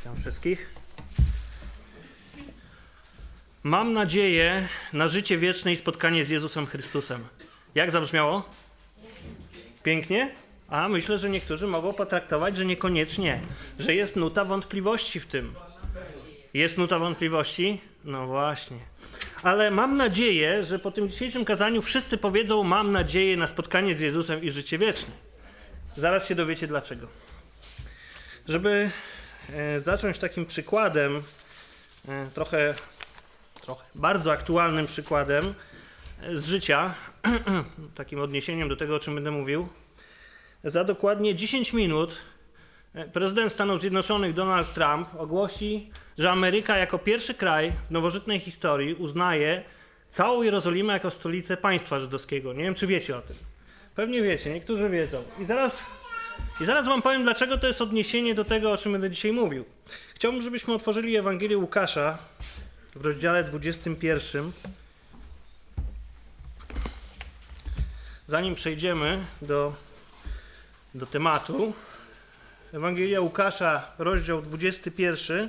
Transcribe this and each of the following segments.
Witam wszystkich. Mam nadzieję na życie wieczne i spotkanie z Jezusem Chrystusem. Jak zabrzmiało? Pięknie? A myślę, że niektórzy mogą potraktować, że niekoniecznie, że jest nuta wątpliwości w tym. Jest nuta wątpliwości? No właśnie. Ale mam nadzieję, że po tym dzisiejszym kazaniu wszyscy powiedzą: mam nadzieję na spotkanie z Jezusem i życie wieczne. Zaraz się dowiecie dlaczego. Żeby zacząć takim przykładem, trochę bardzo aktualnym przykładem z życia, takim odniesieniem do tego, o czym będę mówił. Za dokładnie 10 minut prezydent Stanów Zjednoczonych Donald Trump ogłosi, że Ameryka jako pierwszy kraj w nowożytnej historii uznaje całą Jerozolimę jako stolicę państwa żydowskiego. Nie wiem, czy wiecie o tym. Pewnie wiecie, niektórzy wiedzą. I zaraz wam powiem, dlaczego to jest odniesienie do tego, o czym będę dzisiaj mówił. Chciałbym, żebyśmy otworzyli Ewangelię Łukasza w rozdziale 21. Zanim przejdziemy do tematu, Ewangelia Łukasza, rozdział 21.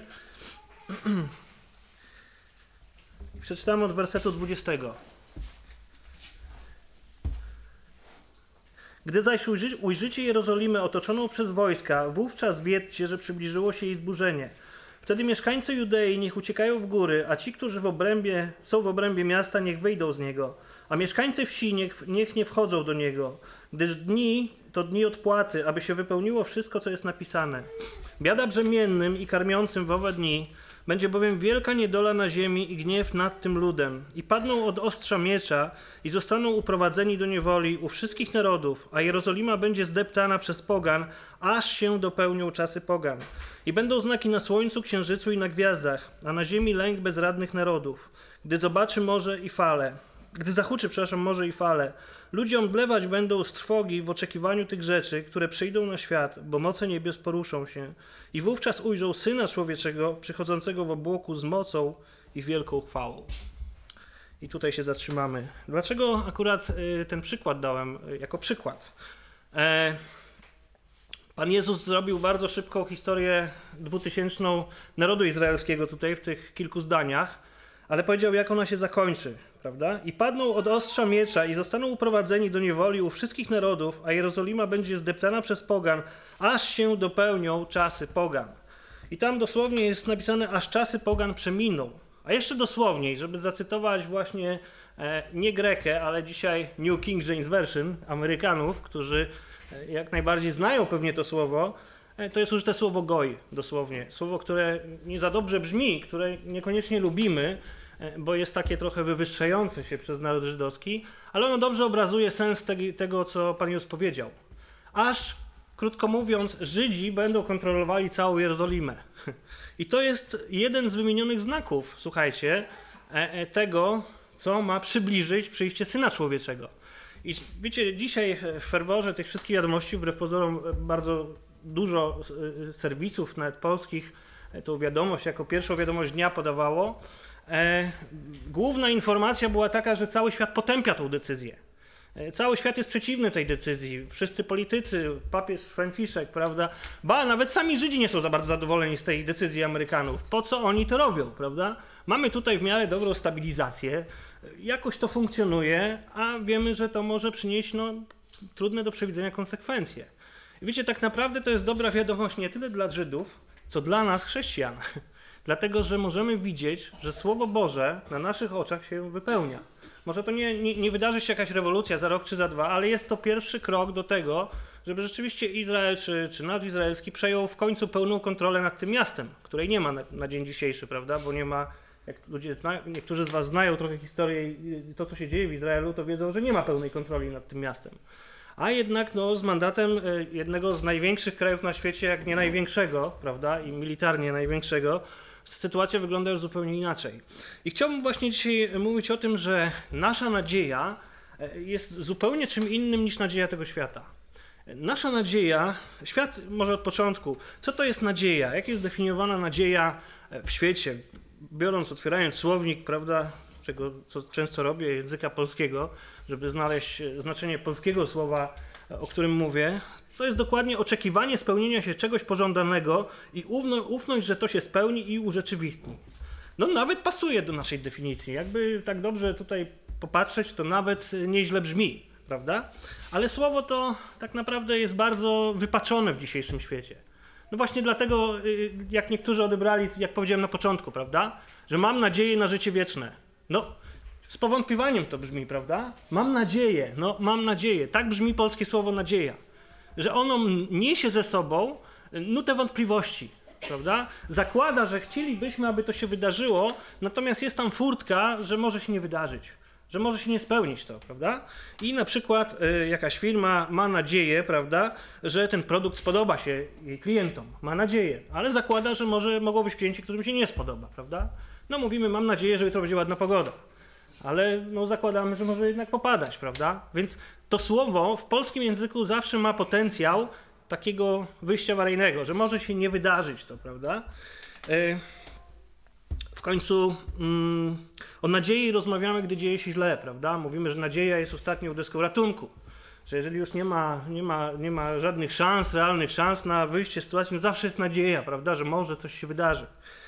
Przeczytamy od wersetu 20. Gdy zaś ujrzycie Jerozolimę otoczoną przez wojska, wówczas wiedzcie, że przybliżyło się jej zburzenie. Wtedy mieszkańcy Judei niech uciekają w góry, a ci, którzy są w obrębie miasta, niech wyjdą z niego. A mieszkańcy wsi niech nie wchodzą do niego, gdyż dni to dni odpłaty, aby się wypełniło wszystko, co jest napisane. Biada brzemiennym i karmiącym w owe dni, będzie bowiem wielka niedola na ziemi i gniew nad tym ludem. I padną od ostrza miecza i zostaną uprowadzeni do niewoli u wszystkich narodów, a Jerozolima będzie zdeptana przez pogan, aż się dopełnią czasy pogan. I będą znaki na słońcu, księżycu i na gwiazdach, a na ziemi lęk bezradnych narodów. Gdy zahuczy morze i fale, ludzie omdlewać będą z trwogi w oczekiwaniu tych rzeczy, które przyjdą na świat, bo moce niebios poruszą się. I wówczas ujrzą Syna Człowieczego przychodzącego w obłoku z mocą i wielką chwałą. I tutaj się zatrzymamy. Dlaczego akurat ten przykład dałem jako przykład? Pan Jezus zrobił bardzo szybką historię 2000 narodu izraelskiego tutaj w tych kilku zdaniach, ale powiedział, jak ona się zakończy, prawda? I padną od ostrza miecza i zostaną uprowadzeni do niewoli u wszystkich narodów, a Jerozolima będzie zdeptana przez pogan, aż się dopełnią czasy pogan. I tam dosłownie jest napisane, aż czasy pogan przeminą. A jeszcze dosłowniej, żeby zacytować właśnie nie Grekę, ale dzisiaj New King James Version, Amerykanów, którzy jak najbardziej znają pewnie to słowo, to jest użyte słowo goj, dosłownie. Słowo, które nie za dobrze brzmi, które niekoniecznie lubimy, bo jest takie trochę wywyższające się przez naród żydowski, ale ono dobrze obrazuje sens tego, co Pan Jezus powiedział. Aż, krótko mówiąc, Żydzi będą kontrolowali całą Jerozolimę. I to jest jeden z wymienionych znaków, słuchajcie, tego, co ma przybliżyć przyjście Syna Człowieczego. I wiecie, dzisiaj w ferworze tych wszystkich wiadomości, wbrew pozorom bardzo dużo serwisów, nawet polskich, tą wiadomość jako pierwszą wiadomość dnia podawało. Główna informacja była taka, że cały świat potępia tą decyzję. Cały świat jest przeciwny tej decyzji. Wszyscy politycy, papież Franciszek, prawda? Nawet sami Żydzi nie są za bardzo zadowoleni z tej decyzji Amerykanów. Po co oni to robią, prawda? Mamy tutaj w miarę dobrą stabilizację. Jakoś to funkcjonuje, a wiemy, że to może przynieść trudne do przewidzenia konsekwencje. I wiecie, tak naprawdę to jest dobra wiadomość nie tyle dla Żydów, co dla nas, chrześcijan. Dlatego, że możemy widzieć, że Słowo Boże na naszych oczach się wypełnia. Może to nie wydarzy się jakaś rewolucja za rok czy za dwa, ale jest to pierwszy krok do tego, żeby rzeczywiście Izrael czy naród izraelski przejął w końcu pełną kontrolę nad tym miastem, której nie ma na dzień dzisiejszy, prawda? Bo nie ma, jak niektórzy z was znają trochę historię i to, co się dzieje w Izraelu, to wiedzą, że nie ma pełnej kontroli nad tym miastem. A jednak z mandatem jednego z największych krajów na świecie, jak nie największego, prawda, i militarnie największego, sytuacja wygląda już zupełnie inaczej. I chciałbym właśnie dzisiaj mówić o tym, że nasza nadzieja jest zupełnie czym innym niż nadzieja tego świata. Nasza nadzieja, świat może od początku, co to jest nadzieja? Jak jest definiowana nadzieja w świecie? Otwierając słownik, prawda, co często robię, języka polskiego, żeby znaleźć znaczenie polskiego słowa, o którym mówię, To jest dokładnie oczekiwanie spełnienia się czegoś pożądanego i ufność, że to się spełni i urzeczywistni. No nawet pasuje do naszej definicji. Jakby tak dobrze tutaj popatrzeć, to nawet nieźle brzmi, prawda? Ale słowo to tak naprawdę jest bardzo wypaczone w dzisiejszym świecie. No właśnie dlatego, jak niektórzy odebrali, jak powiedziałem na początku, prawda? Że mam nadzieję na życie wieczne. No, z powątpiewaniem to brzmi, prawda? Mam nadzieję, no mam nadzieję. Tak brzmi polskie słowo nadzieja. Że ono niesie ze sobą nutę wątpliwości, prawda? Zakłada, że chcielibyśmy, aby to się wydarzyło, natomiast jest tam furtka, że może się nie wydarzyć, że może się nie spełnić to, prawda? I na przykład jakaś firma ma nadzieję, prawda, że ten produkt spodoba się jej klientom, ma nadzieję, ale zakłada, że mogą być klienci, którym się nie spodoba, prawda? No mówimy, mam nadzieję, że to będzie ładna pogoda, ale no zakładamy, że może jednak popadać, prawda? Więc to słowo w polskim języku zawsze ma potencjał takiego wyjścia awaryjnego, że może się nie wydarzyć to, prawda? W końcu o nadziei rozmawiamy, gdy dzieje się źle, prawda? Mówimy, że nadzieja jest ostatnią deską ratunku, że jeżeli już nie ma żadnych szans, realnych szans na wyjście z sytuacji, no zawsze jest nadzieja, prawda, że może coś się wydarzy.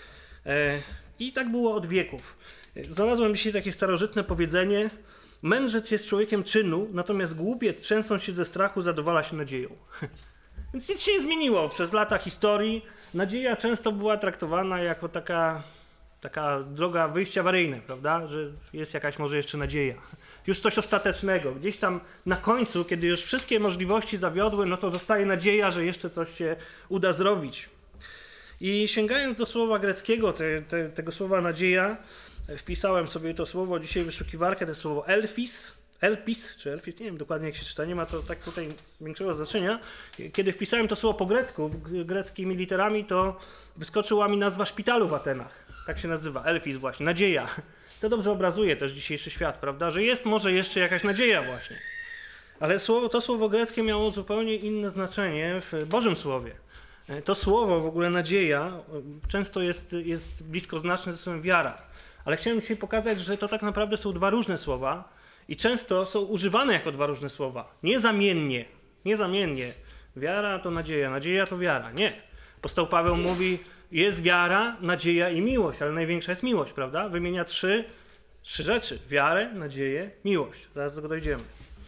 I tak było od wieków. Znalazłem dzisiaj takie starożytne powiedzenie: mędrzec jest człowiekiem czynu, natomiast głupiec, trzęsąc się ze strachu, zadowala się nadzieją. Więc nic się nie zmieniło przez lata historii. Nadzieja często była traktowana jako taka droga wyjścia awaryjne, prawda? Że jest jakaś może jeszcze nadzieja. Już coś ostatecznego. Gdzieś tam na końcu, kiedy już wszystkie możliwości zawiodły, no to zostaje nadzieja, że jeszcze coś się uda zrobić. I sięgając do słowa greckiego, tego słowa nadzieja, wpisałem sobie to słowo dzisiaj w wyszukiwarkę, to słowo elpis, czy elpis, nie wiem dokładnie jak się czyta, nie ma to tak tutaj większego znaczenia. Kiedy wpisałem to słowo po grecku, greckimi literami, to wyskoczyła mi nazwa szpitalu w Atenach. Tak się nazywa, elpis właśnie, nadzieja. To dobrze obrazuje też dzisiejszy świat, prawda, że jest może jeszcze jakaś nadzieja właśnie. Ale to słowo greckie miało zupełnie inne znaczenie w Bożym Słowie. To słowo, w ogóle nadzieja, często jest bliskoznaczne ze słowem wiara. Ale chciałem dzisiaj pokazać, że to tak naprawdę są dwa różne słowa i często są używane jako dwa różne słowa. Niezamiennie. Wiara to nadzieja, nadzieja to wiara. Nie. Apostoł Paweł mówi, jest wiara, nadzieja i miłość, ale największa jest miłość, prawda? Wymienia trzy rzeczy. Wiarę, nadzieję, miłość. Zaraz do tego dojdziemy.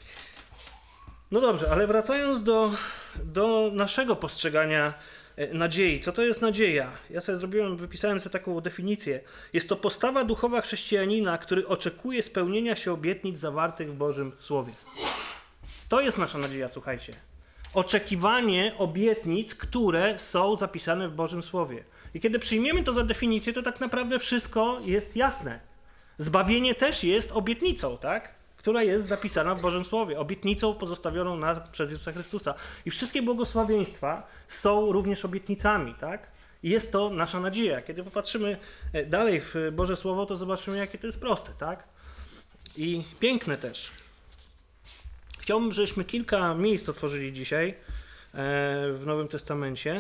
No dobrze, ale wracając do naszego postrzegania nadziei. Co to jest nadzieja? Ja wypisałem sobie taką definicję. Jest to postawa duchowa chrześcijanina, który oczekuje spełnienia się obietnic zawartych w Bożym Słowie. To jest nasza nadzieja, słuchajcie. Oczekiwanie obietnic, które są zapisane w Bożym Słowie. I kiedy przyjmiemy to za definicję, to tak naprawdę wszystko jest jasne. Zbawienie też jest obietnicą, tak? Która jest zapisana w Bożym Słowie, obietnicą pozostawioną przez Jezusa Chrystusa. I wszystkie błogosławieństwa są również obietnicami, tak? I jest to nasza nadzieja. Kiedy popatrzymy dalej w Boże Słowo, to zobaczymy, jakie to jest proste, tak? I piękne też. Chciałbym, żebyśmy kilka miejsc otworzyli dzisiaj w Nowym Testamencie.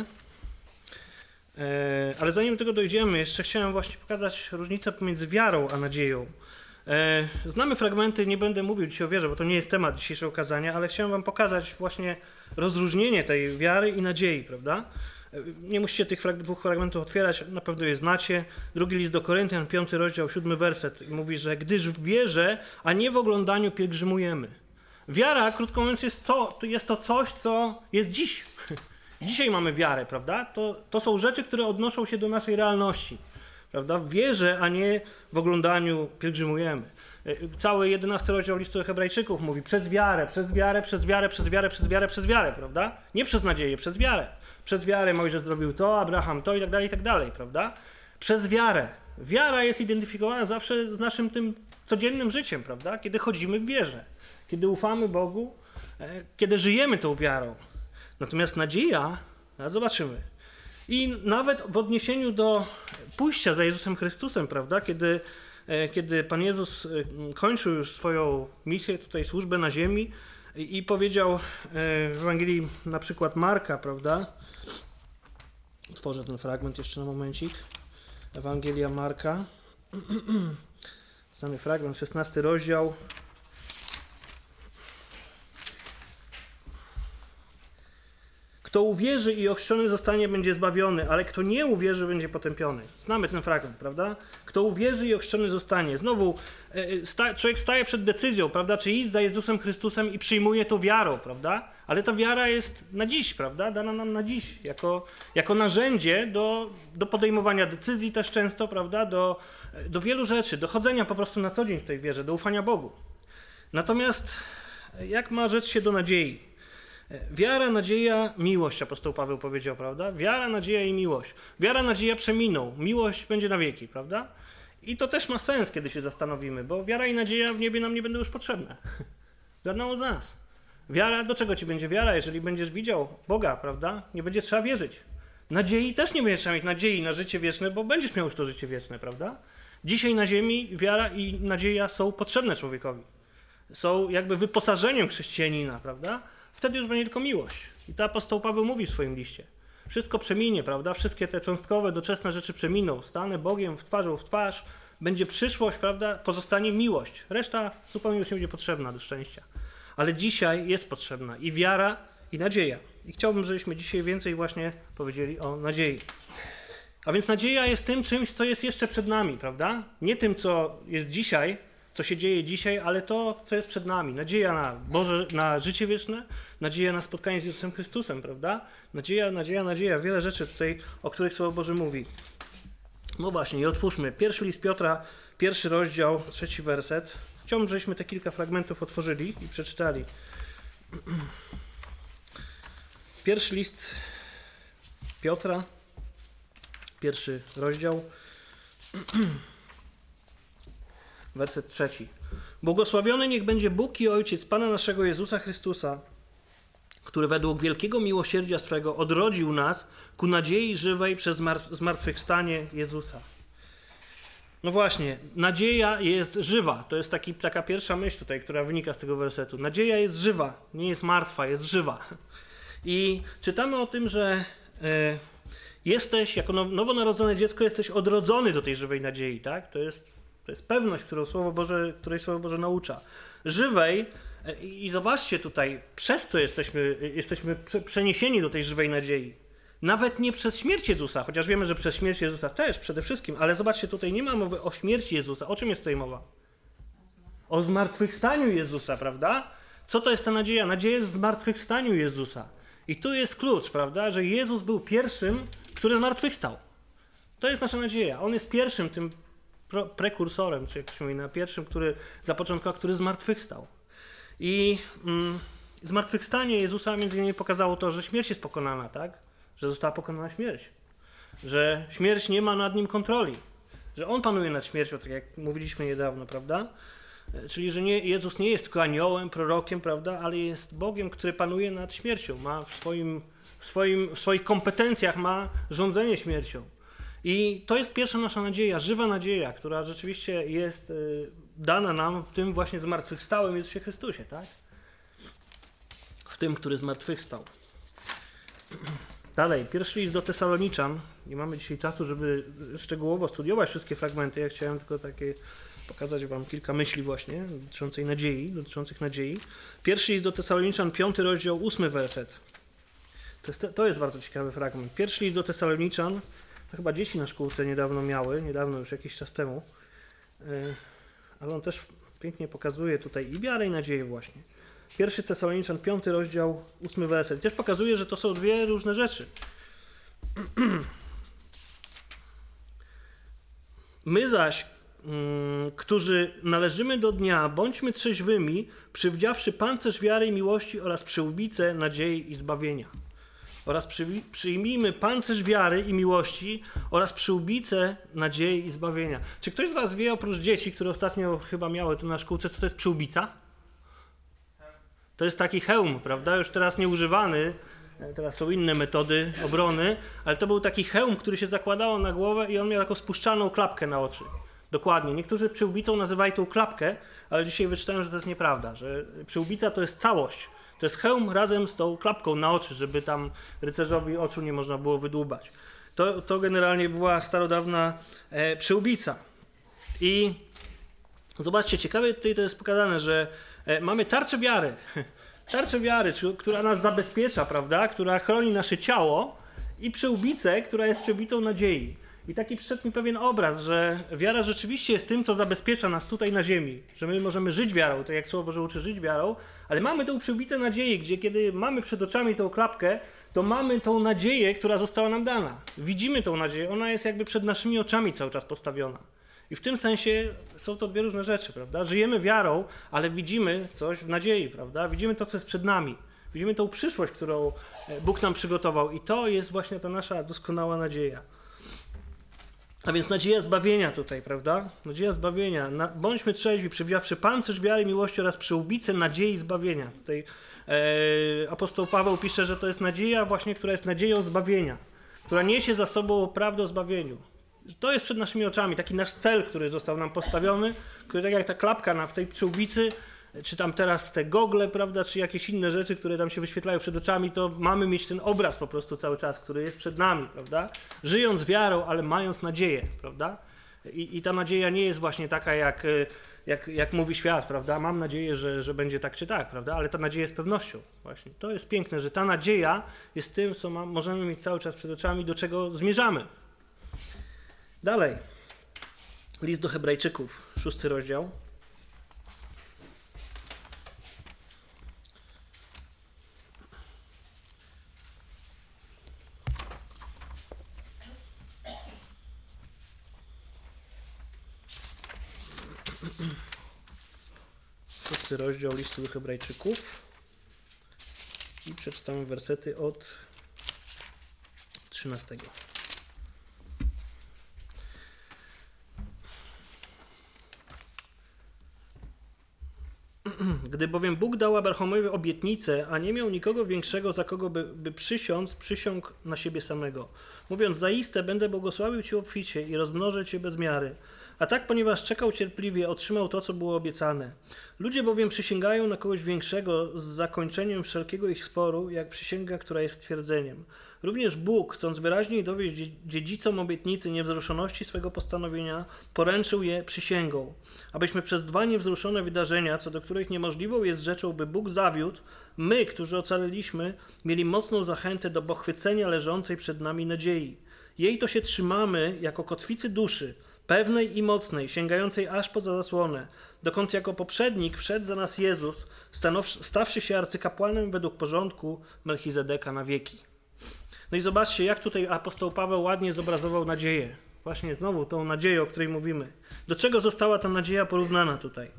Ale zanim do tego dojdziemy, jeszcze chciałem właśnie pokazać różnicę pomiędzy wiarą a nadzieją. Znamy fragmenty, nie będę mówił dzisiaj o wierze, bo to nie jest temat dzisiejszego kazania, ale chciałem wam pokazać właśnie rozróżnienie tej wiary i nadziei, prawda? Nie musicie tych dwóch fragmentów otwierać, na pewno je znacie. Drugi list do Koryntian, 5 rozdział, 7 werset mówi, że gdyż w wierze, a nie w oglądaniu pielgrzymujemy. Wiara, krótko mówiąc, jest to coś, co jest dziś. Dzisiaj mamy wiarę, prawda? To są rzeczy, które odnoszą się do naszej realności. Prawda? W wierze, a nie w oglądaniu pielgrzymujemy. Cały 11 rozdział listu do Hebrajczyków mówi przez wiarę, prawda? Nie przez nadzieję, przez wiarę. Przez wiarę Mojżesz zrobił to, Abraham to i tak dalej, prawda? Przez wiarę. Wiara jest identyfikowana zawsze z naszym tym codziennym życiem, prawda? Kiedy chodzimy w wierze, kiedy ufamy Bogu, kiedy żyjemy tą wiarą. Natomiast nadzieja, zobaczymy. I nawet w odniesieniu do pójścia za Jezusem Chrystusem, prawda, kiedy Pan Jezus kończył już swoją misję, tutaj służbę na ziemi i powiedział w Ewangelii na przykład Marka, prawda, otworzę ten fragment jeszcze na momencik, Ewangelia Marka, znany fragment, 16 rozdział, Kto uwierzy i ochrzczony zostanie, będzie zbawiony, ale kto nie uwierzy, będzie potępiony. Znamy ten fragment, prawda? Kto uwierzy i ochrzczony zostanie. Znowu człowiek staje przed decyzją, prawda? Czy iść za Jezusem Chrystusem i przyjmuje to wiarą, prawda? Ale ta wiara jest na dziś, prawda? Dana nam na dziś, jako narzędzie do podejmowania decyzji też często, prawda? Do wielu rzeczy, do chodzenia po prostu na co dzień w tej wierze, do ufania Bogu. Natomiast jak ma rzecz się do nadziei? Wiara, nadzieja, miłość, apostoł Paweł powiedział, prawda? Wiara, nadzieja i miłość. Wiara, nadzieja przeminą, miłość będzie na wieki, prawda? I to też ma sens, kiedy się zastanowimy, bo wiara i nadzieja w niebie nam nie będą już potrzebne. Żadnemu z nas. Wiara, do czego ci będzie wiara, jeżeli będziesz widział Boga, prawda? Nie będzie trzeba wierzyć. Nadziei też nie będziesz trzeba mieć nadziei na życie wieczne, bo będziesz miał już to życie wieczne, prawda? Dzisiaj na ziemi wiara i nadzieja są potrzebne człowiekowi. Są jakby wyposażeniem chrześcijanina, prawda? Wtedy już będzie tylko miłość. I to apostoł Paweł mówi w swoim liście. Wszystko przeminie, prawda? Wszystkie te cząstkowe, doczesne rzeczy przeminą. Stanę Bogiem twarzą w twarz. Będzie przyszłość, prawda? Pozostanie miłość. Reszta zupełnie już nie będzie potrzebna do szczęścia. Ale dzisiaj jest potrzebna i wiara, i nadzieja. I chciałbym, żebyśmy dzisiaj więcej właśnie powiedzieli o nadziei. A więc nadzieja jest tym czymś, co jest jeszcze przed nami, prawda? Nie tym, co jest dzisiaj, co się dzieje dzisiaj, ale to, co jest przed nami. Nadzieja na życie wieczne, nadzieja na spotkanie z Jezusem Chrystusem, prawda? Nadzieja. Wiele rzeczy tutaj, o których Słowo Boże mówi. No właśnie, i otwórzmy. Pierwszy list Piotra, 1 rozdział, 3 werset. Chciałbym, żebyśmy te kilka fragmentów otworzyli i przeczytali. Pierwszy list Piotra, 1 rozdział, werset 3. Błogosławiony niech będzie Bóg i Ojciec Pana naszego Jezusa Chrystusa, który według wielkiego miłosierdzia swego odrodził nas ku nadziei żywej przez zmartwychwstanie Jezusa. No właśnie, nadzieja jest żywa. To jest taka pierwsza myśl tutaj, która wynika z tego wersetu. Nadzieja jest żywa, nie jest martwa, jest żywa. I czytamy o tym, że jesteś, jako nowonarodzone dziecko, jesteś odrodzony do tej żywej nadziei, tak? To jest pewność, której Słowo Boże naucza. Żywej i zobaczcie tutaj, przez co jesteśmy przeniesieni do tej żywej nadziei. Nawet nie przez śmierć Jezusa, chociaż wiemy, że przez śmierć Jezusa też przede wszystkim, ale zobaczcie, tutaj nie ma mowy o śmierci Jezusa. O czym jest tutaj mowa? O zmartwychwstaniu Jezusa, prawda? Co to jest ta nadzieja? Nadzieja jest w zmartwychwstaniu Jezusa. I tu jest klucz, prawda, że Jezus był pierwszym, który zmartwychwstał. To jest nasza nadzieja. On jest pierwszym tym prekursorem, czy jak się mówi, pierwszym, który zapoczątkował, który zmartwychwstał. I zmartwychwstanie Jezusa między innymi pokazało to, że śmierć jest pokonana, tak? Że została pokonana śmierć. Że śmierć nie ma nad nim kontroli. Że On panuje nad śmiercią, tak jak mówiliśmy niedawno, prawda? Czyli, że Jezus nie jest tylko aniołem, prorokiem, prawda? Ale jest Bogiem, który panuje nad śmiercią. Ma w swoich kompetencjach ma rządzenie śmiercią. I to jest pierwsza nasza nadzieja, żywa nadzieja, która rzeczywiście jest dana nam w tym właśnie zmartwychwstałym Jezusie Chrystusie, tak? W tym, który zmartwychwstał. Dalej, pierwszy list do Tesaloniczan. Nie mamy dzisiaj czasu, żeby szczegółowo studiować wszystkie fragmenty. Ja chciałem tylko pokazać wam kilka myśli właśnie dotyczących nadziei. Pierwszy list do Tesaloniczan, 5 rozdział, 8 werset. To jest bardzo ciekawy fragment. Pierwszy list do Tesaloniczan, to chyba dzieci na szkółce niedawno już jakiś czas temu, ale on też pięknie pokazuje tutaj i wiarę, i nadzieję właśnie. 1 Tesaloniczan, 5 rozdział, 8 werset. Też pokazuje, że to są dwie różne rzeczy. My zaś, którzy należymy do dnia, bądźmy trzeźwymi, przywdziawszy pancerz wiary i miłości oraz przyłbicę nadziei i zbawienia. Oraz przyjmijmy pancerz wiary i miłości oraz przyłbicę nadziei i zbawienia. Czy ktoś z was wie, oprócz dzieci, które ostatnio chyba miały to na szkółce, co to jest przyłbica? To jest taki hełm, prawda? Już teraz nieużywany, teraz są inne metody obrony, ale to był taki hełm, który się zakładało na głowę i on miał taką spuszczaną klapkę na oczy. Dokładnie. Niektórzy przyłbicą nazywali tą klapkę, ale dzisiaj wyczytałem, że to jest nieprawda, że przyłbica to jest całość. To jest hełm razem z tą klapką na oczy, żeby tam rycerzowi oczu nie można było wydłubać. To generalnie była starodawna przyłbica. I zobaczcie, ciekawe tutaj to jest pokazane, że mamy tarczę wiary. Tarczę wiary, która nas zabezpiecza, prawda? Która chroni nasze ciało i przyłbicę, która jest przyłbicą nadziei. I taki przyszedł mi pewien obraz, że wiara rzeczywiście jest tym, co zabezpiecza nas tutaj na ziemi. Że my możemy żyć wiarą, tak jak Słowo Boże uczy żyć wiarą, ale mamy tą przyłbicę nadziei, gdzie kiedy mamy przed oczami tą klapkę, to mamy tą nadzieję, która została nam dana. Widzimy tą nadzieję, ona jest jakby przed naszymi oczami cały czas postawiona. I w tym sensie są to dwie różne rzeczy, prawda? Żyjemy wiarą, ale widzimy coś w nadziei, prawda? Widzimy to, co jest przed nami. Widzimy tą przyszłość, którą Bóg nam przygotował i to jest właśnie ta nasza doskonała nadzieja. A więc nadzieja zbawienia tutaj, prawda? Nadzieja zbawienia. Bądźmy trzeźwi, przywiawszy pancerz wiary, miłości oraz przyłbicę nadziei zbawienia. Tutaj apostoł Paweł pisze, że to jest nadzieja właśnie, która jest nadzieją zbawienia, która niesie za sobą prawdę o zbawieniu. To jest przed naszymi oczami, taki nasz cel, który został nam postawiony, który tak jak ta klapka w tej przyłbicy, czy tam teraz te gogle, prawda, czy jakieś inne rzeczy, które tam się wyświetlają przed oczami, to mamy mieć ten obraz po prostu cały czas, który jest przed nami, prawda? Żyjąc wiarą, ale mając nadzieję, prawda? I ta nadzieja nie jest właśnie taka, jak mówi świat, prawda? Mam nadzieję, że będzie tak czy tak, prawda? Ale ta nadzieja jest pewnością właśnie. To jest piękne, że ta nadzieja jest tym, co możemy mieć cały czas przed oczami, do czego zmierzamy. Dalej. List do Hebrajczyków, 6 rozdział. Rozdział listu do Hebrajczyków i przeczytamy wersety od 13. Gdy bowiem Bóg dał Abrahamowi obietnicę, a nie miał nikogo większego, za kogo by przysiągł na siebie samego, mówiąc, zaiste będę błogosławił Cię obficie i rozmnożę Cię bez miary. A tak, ponieważ czekał cierpliwie, otrzymał to, co było obiecane. Ludzie bowiem przysięgają na kogoś większego z zakończeniem wszelkiego ich sporu, jak przysięga, która jest stwierdzeniem. Również Bóg, chcąc wyraźniej dowieść dziedzicom obietnicy niewzruszoności swego postanowienia, poręczył je przysięgą, abyśmy przez dwa niewzruszone wydarzenia, co do których niemożliwą jest rzeczą, by Bóg zawiódł, my, którzy ocaleliśmy, mieli mocną zachętę do pochwycenia leżącej przed nami nadziei. Jej to się trzymamy jako kotwicy duszy, pewnej i mocnej, sięgającej aż poza zasłonę, dokąd jako poprzednik wszedł za nas Jezus, stawszy się arcykapłanem według porządku Melchizedeka na wieki. No i zobaczcie, jak tutaj apostoł Paweł ładnie zobrazował nadzieję. Właśnie znowu tą nadzieję, o której mówimy. Do czego została ta nadzieja porównana tutaj?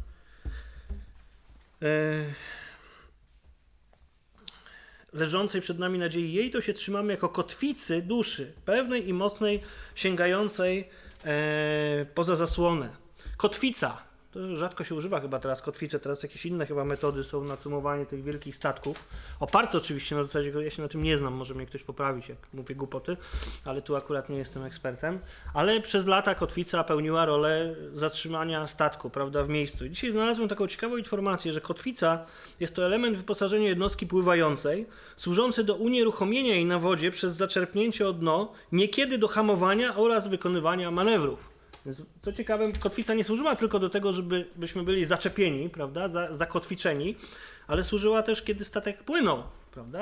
Leżącej przed nami nadziei, jej to się trzymamy jako kotwicy duszy, pewnej i mocnej, sięgającej poza zasłonę. Kotwica. To rzadko się używa chyba teraz kotwice, teraz jakieś inne chyba metody są na cumowanie tych wielkich statków. Oparte oczywiście na zasadzie, ja się na tym nie znam, może mnie ktoś poprawić, jak mówię głupoty, ale tu akurat nie jestem ekspertem. Ale przez lata kotwica pełniła rolę zatrzymania statku, prawda, w miejscu. I dzisiaj znalazłem taką ciekawą informację, że kotwica jest to element wyposażenia jednostki pływającej, służący do unieruchomienia jej na wodzie przez zaczerpnięcie o dno, niekiedy do hamowania oraz wykonywania manewrów. Więc, co ciekawe, kotwica nie służyła tylko do tego, żebyśmy byli zaczepieni, prawda, zakotwiczeni, ale służyła też, kiedy statek płynął, prawda,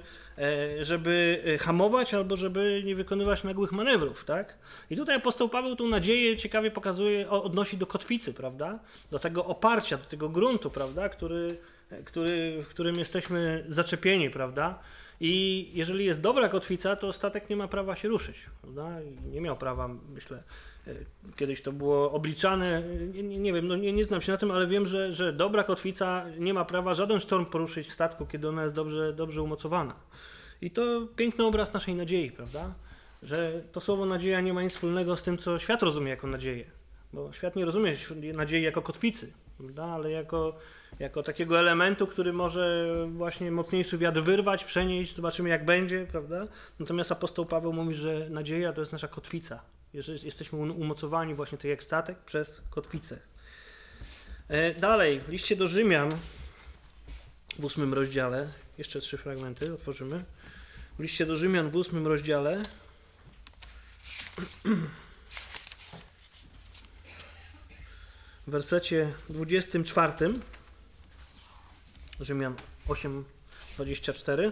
żeby hamować albo żeby nie wykonywać nagłych manewrów, tak? I tutaj apostoł Paweł tą nadzieję ciekawie pokazuje, odnosi do kotwicy, prawda, do tego oparcia, do tego gruntu, prawda, w którym jesteśmy zaczepieni, prawda? I jeżeli jest dobra kotwica, to statek nie ma prawa się ruszyć, prawda? I nie miał prawa, myślę, kiedyś to było obliczane, nie wiem, no nie znam się na tym, ale wiem, że dobra kotwica nie ma prawa żaden sztorm poruszyć w statku, kiedy ona jest dobrze umocowana. I to piękny obraz naszej nadziei, prawda? Że to słowo nadzieja nie ma nic wspólnego z tym, co świat rozumie jako nadzieję. Bo świat nie rozumie nadziei jako kotwicy, prawda? Ale jako takiego elementu, który może właśnie mocniejszy wiatr wyrwać, przenieść, zobaczymy jak będzie, prawda? Natomiast apostoł Paweł mówi, że nadzieja to jest nasza kotwica. Jeżeli jesteśmy umocowani właśnie tak jak statek przez kotwicę. Dalej, w liście do Rzymian w 8 rozdziale, jeszcze 3 fragmenty otworzymy. W liście do Rzymian w 8 rozdziale w wersecie 24 Rzymian 8:24.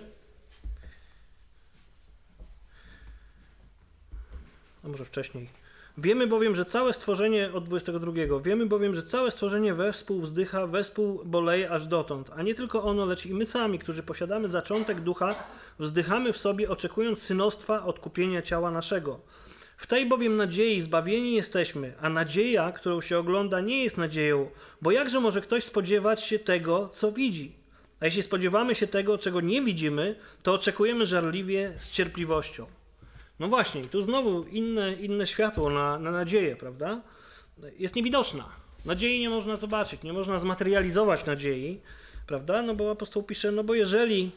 A może wcześniej. Wiemy bowiem, że całe stworzenie od 22. Wiemy bowiem, że całe stworzenie wespół wzdycha, wespół boleje aż dotąd. A nie tylko ono, lecz i my sami, którzy posiadamy zaczątek ducha, wzdychamy w sobie, oczekując synostwa, odkupienia ciała naszego. W tej bowiem nadziei zbawieni jesteśmy, a nadzieja, którą się ogląda, nie jest nadzieją, bo jakże może ktoś spodziewać się tego, co widzi? A jeśli spodziewamy się tego, czego nie widzimy, to oczekujemy żarliwie z cierpliwością. No właśnie, tu znowu inne światło na nadzieję, prawda? Jest niewidoczna. Nadziei nie można zobaczyć, nie można zmaterializować nadziei, prawda? No bo apostoł pisze, no bo jeżeli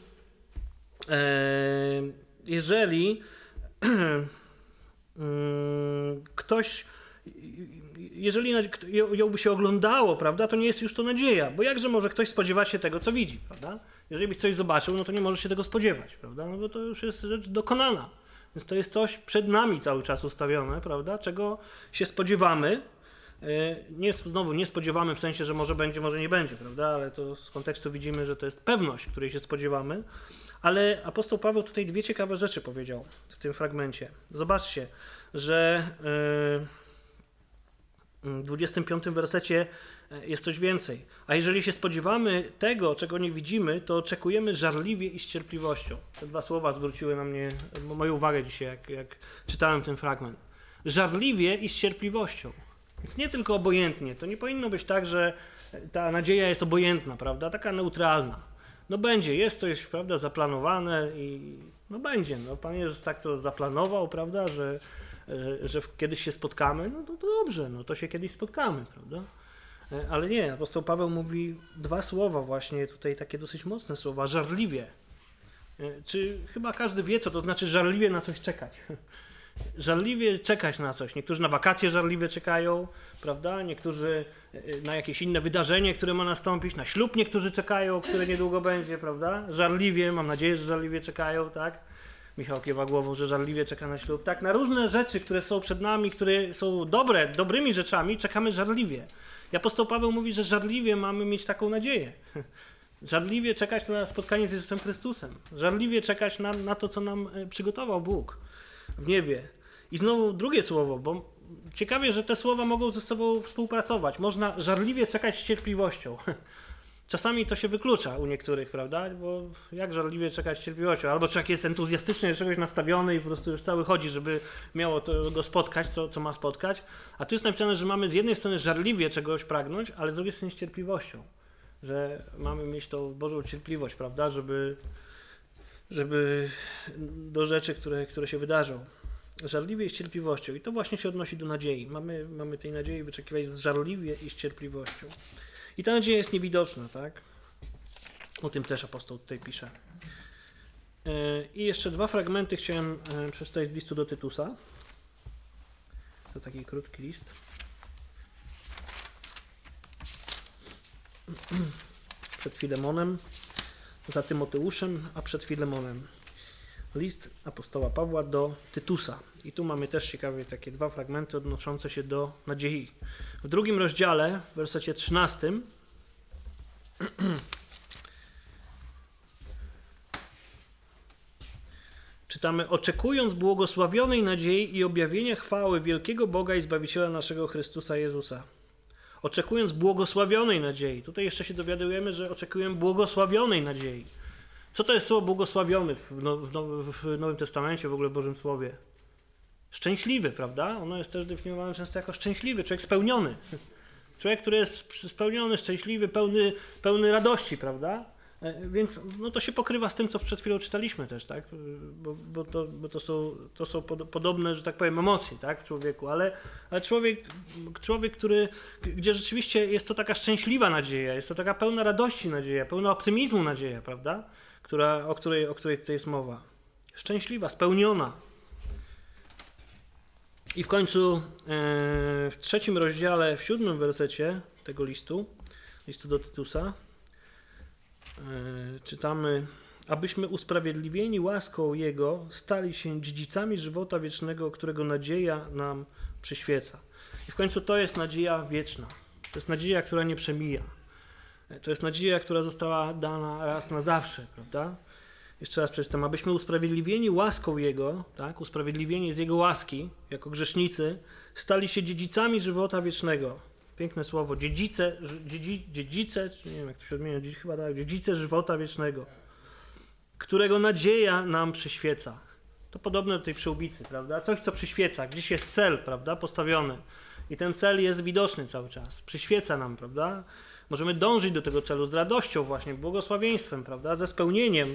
ktoś, jeżeli ją by się oglądało, prawda, to nie jest już to nadzieja, bo jakże może ktoś spodziewać się tego, co widzi, prawda? Jeżeli byś coś zobaczył, no to nie możesz się tego spodziewać, prawda? No bo to już jest rzecz dokonana. Więc to jest coś przed nami cały czas ustawione, prawda? Czego się spodziewamy. Znowu nie spodziewamy w sensie, że może będzie, może nie będzie, prawda? Ale to z kontekstu widzimy, że to jest pewność, której się spodziewamy. Ale apostoł Paweł tutaj dwie ciekawe rzeczy powiedział w tym fragmencie. Zobaczcie, że w 25 wersecie jest coś więcej. A jeżeli się spodziewamy tego, czego nie widzimy, to oczekujemy żarliwie i z cierpliwością. Te dwa słowa zwróciły na mnie moją uwagę dzisiaj, jak czytałem ten fragment. Żarliwie i z cierpliwością. Więc nie tylko obojętnie. To nie powinno być tak, że ta nadzieja jest obojętna, prawda? Taka neutralna. No będzie, jest coś, prawda, zaplanowane i no będzie. No Pan Jezus tak to zaplanował, prawda, że kiedyś się spotkamy, no to dobrze, no to się kiedyś spotkamy, prawda? Ale nie, apostoł Paweł mówi dwa słowa właśnie tutaj, takie dosyć mocne słowa, żarliwie. Czy chyba każdy wie, co to znaczy żarliwie na coś czekać? Żarliwie czekać na coś. Niektórzy na wakacje żarliwie czekają, prawda? Niektórzy na jakieś inne wydarzenie, które ma nastąpić, na ślub niektórzy czekają, które niedługo będzie, prawda? Żarliwie, mam nadzieję, że żarliwie czekają, tak? Michał kiewa głową, że żarliwie czeka na ślub. Tak, na różne rzeczy, które są przed nami, które są dobrymi rzeczami, czekamy żarliwie. I apostoł Paweł mówi, że żarliwie mamy mieć taką nadzieję. Żarliwie czekać na spotkanie z Jezusem Chrystusem. Żarliwie czekać na to, co nam przygotował Bóg w niebie. I znowu drugie słowo, bo ciekawie, że te słowa mogą ze sobą współpracować. Można żarliwie czekać z cierpliwością. Czasami to się wyklucza u niektórych, prawda? Bo jak żarliwie czekać z cierpliwością? Albo człowiek jest entuzjastycznie do czegoś nastawiony i po prostu już cały chodzi, żeby miało to go spotkać, co ma spotkać. A tu jest napisane, że mamy z jednej strony żarliwie czegoś pragnąć, ale z drugiej strony z cierpliwością. Że mamy mieć tą Bożą cierpliwość, prawda? Żeby do rzeczy, które się wydarzą. Żarliwie i z cierpliwością. I to właśnie się odnosi do nadziei. Mamy tej nadziei wyczekiwać żarliwie i z cierpliwością. I ta nadzieja jest niewidoczna, tak? O tym też apostoł tutaj pisze. I jeszcze dwa fragmenty chciałem przeczytać z listu do Tytusa. To taki krótki list. Przed Filemonem, za Tymoteuszem, a przed Filemonem. List apostoła Pawła do Tytusa. I tu mamy też ciekawie takie dwa fragmenty odnoszące się do nadziei. W drugim rozdziale, w wersecie 13, czytamy: oczekując błogosławionej nadziei i objawienia chwały wielkiego Boga i Zbawiciela naszego Chrystusa Jezusa. Oczekując błogosławionej nadziei. Tutaj jeszcze się dowiadujemy, że oczekujemy błogosławionej nadziei. Co to jest słowo błogosławiony w Nowym Testamencie, w ogóle w Bożym Słowie? Szczęśliwy, prawda? Ono jest też definiowane często jako szczęśliwy, człowiek spełniony. Człowiek, który jest spełniony, szczęśliwy, pełny radości, prawda? Więc no to się pokrywa z tym, co przed chwilą czytaliśmy też, tak? Bo to są podobne, że tak powiem, emocje, tak, w człowieku, ale człowiek, gdzie rzeczywiście jest to taka szczęśliwa nadzieja, jest to taka pełna radości nadzieja, pełna optymizmu nadzieja, prawda? O której tutaj jest mowa. Szczęśliwa, spełniona. I w końcu w 3 rozdziale, w 7 wersecie tego listu do Tytusa, czytamy: abyśmy usprawiedliwieni łaską Jego stali się dziedzicami żywota wiecznego, którego nadzieja nam przyświeca. I w końcu to jest nadzieja wieczna. To jest nadzieja, która nie przemija. To jest nadzieja, która została dana raz na zawsze, prawda? Jeszcze raz przeczytam. Abyśmy usprawiedliwieni łaską Jego, tak? Usprawiedliwieni z Jego łaski, jako grzesznicy, stali się dziedzicami żywota wiecznego. Piękne słowo. Dziedzice, czy nie wiem jak to się odmienia, chyba tak, dziedzice żywota wiecznego, którego nadzieja nam przyświeca. To podobne do tej przyłbicy, prawda? Coś, co przyświeca, gdzieś jest cel, prawda, postawiony. I ten cel jest widoczny cały czas. Przyświeca nam, prawda? Możemy dążyć do tego celu z radością właśnie, błogosławieństwem, prawda? Ze spełnieniem.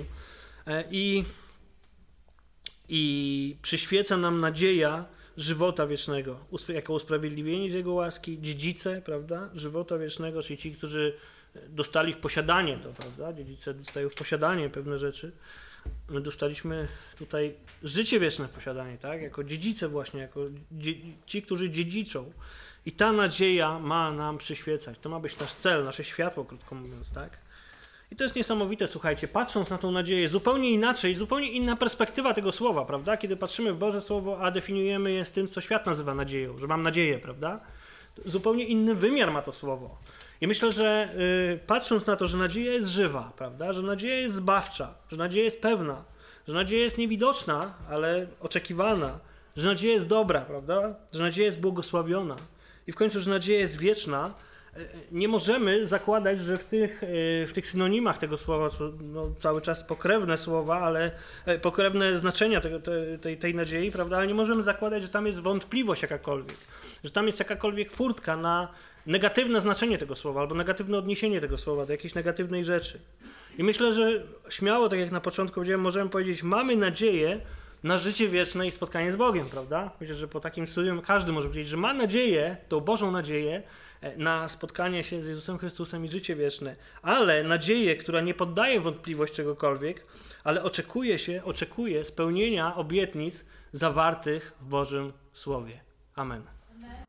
I przyświeca nam nadzieja żywota wiecznego. Jako usprawiedliwieni z Jego łaski, dziedzice, prawda? Żywota wiecznego, czyli ci, którzy dostali w posiadanie to, prawda? Dziedzice dostają w posiadanie pewne rzeczy. My dostaliśmy tutaj życie wieczne w posiadanie, tak? Jako dziedzice właśnie, jako ci, którzy dziedziczą. I ta nadzieja ma nam przyświecać. To ma być nasz cel, nasze światło, krótko mówiąc, tak? I to jest niesamowite, słuchajcie, patrząc na tą nadzieję zupełnie inaczej, zupełnie inna perspektywa tego słowa, prawda? Kiedy patrzymy w Boże Słowo, a definiujemy je z tym, co świat nazywa nadzieją, że mam nadzieję, prawda? Zupełnie inny wymiar ma to słowo. I myślę, że patrząc na to, że nadzieja jest żywa, prawda? Że nadzieja jest zbawcza, że nadzieja jest pewna, że nadzieja jest niewidoczna, ale oczekiwana, że nadzieja jest dobra, prawda? Że nadzieja jest błogosławiona i w końcu, że nadzieja jest wieczna, nie możemy zakładać, że w tych synonimach tego słowa, no, cały czas pokrewne słowa, ale pokrewne znaczenia tej nadziei, prawda? Ale nie możemy zakładać, że tam jest wątpliwość jakakolwiek, że tam jest jakakolwiek furtka na negatywne znaczenie tego słowa albo negatywne odniesienie tego słowa do jakiejś negatywnej rzeczy. I myślę, że śmiało, tak jak na początku powiedziałem, możemy powiedzieć, mamy nadzieję na życie wieczne i spotkanie z Bogiem, prawda? Myślę, że po takim studium każdy może powiedzieć, że ma nadzieję, tą Bożą nadzieję na spotkanie się z Jezusem Chrystusem i życie wieczne, ale nadzieję, która nie poddaje wątpliwość czegokolwiek, ale oczekuje spełnienia obietnic zawartych w Bożym Słowie. Amen.